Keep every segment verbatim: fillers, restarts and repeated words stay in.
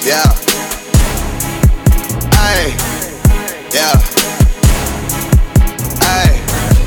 Yeah. Ay. Yeah. Ay.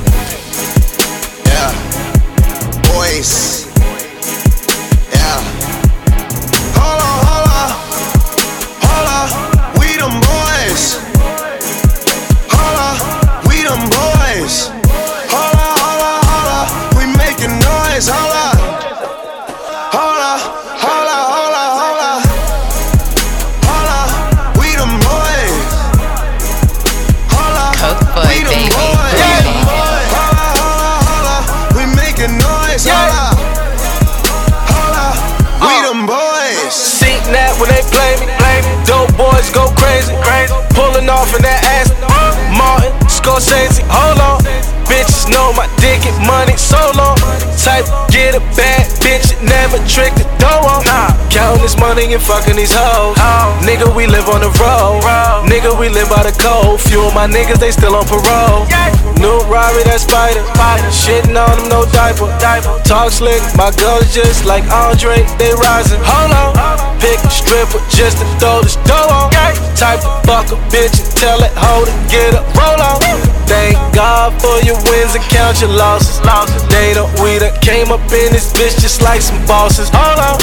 Yeah. Boys. Yeah. Hold on, hold on. Hold on. We them boys. Hold on. We them boys. Hold on, hold on, hold on. We making noise. Hold on. Hold on. Hold on, hold on, hold on. Hold on. We them boys. Hold on. Coke boy, We them baby. boys. Yeah. Hold on, hold on, hold on. We making noise. Hold on. Hold on. We them boys. Seat nap when they play me. Dope boys go crazy. Pulling off in that ass. Martin, Scorsese, hold on. Bitches know my dick get money so long. Type get a bad bitch, never trick the door on. Nah. Counting this money and fucking these hoes. Nigga, we live on the road. Nigga, we live by the code. Few of my niggas, they still on parole. New Rari, that spider. Shitting on them, no diaper. Talk slick, my girls just like Andre, they rising. Hold on. Pick a stripper just to throw this dough on. Type to fuck a bitch and tell it, hold it, get up, roll on. Thank God for your wins and count your losses. They don't, we done came up in this bitch just like some bosses. Hold on.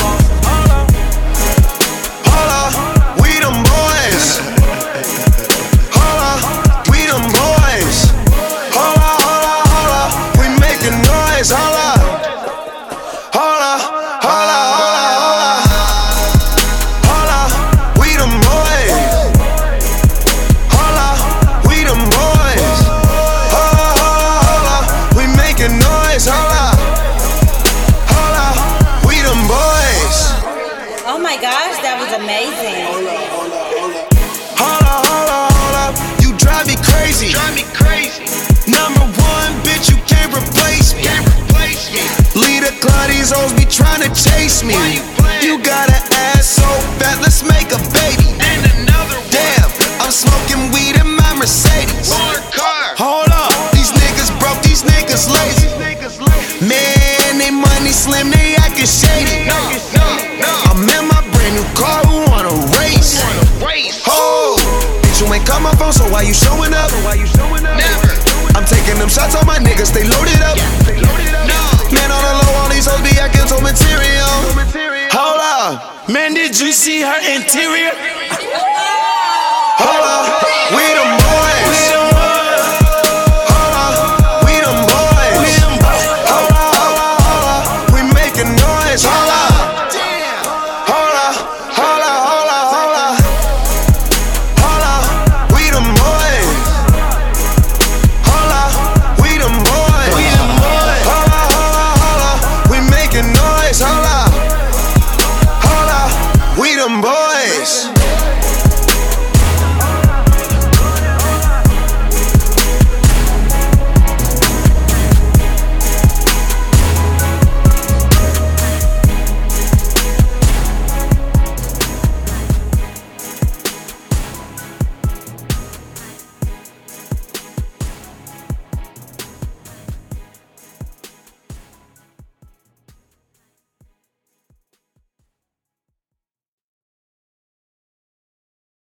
Hold on. We them boys. Hold on. We them boys. Hold on, hold on, hold on. We making noise. Hold on. Hold on. Hold on, hold on, hold on. Hold on. We them boys. Hold on. We them boys. Hold on, hold on, hold on. We making noise. Hold on. Hold on. We them boys. Oh my gosh, that was amazing. Hold on, hold on, hold on. You drive me crazy. Drive me crazy. Number one, bitch, you can't replace me. Can't replace me. Leader Claudia's hoes be trying to chase me. You, you got an ass so fat, let's make a baby. And another one. Damn, I'm smoking weed in my Mercedes. Car. Hold on, these niggas broke, these niggas lazy. Man, they money slim, they actin' shady. No, no, no. I'm in my brand new car, who wanna race? Oh, bitch, you ain't call my phone, so why you showing up? Never. I'm taking them shots on my niggas, they loaded up. No. Man, on the low, all these hoes be acting so material. Hold up. Man, did you see her interior? Hold up.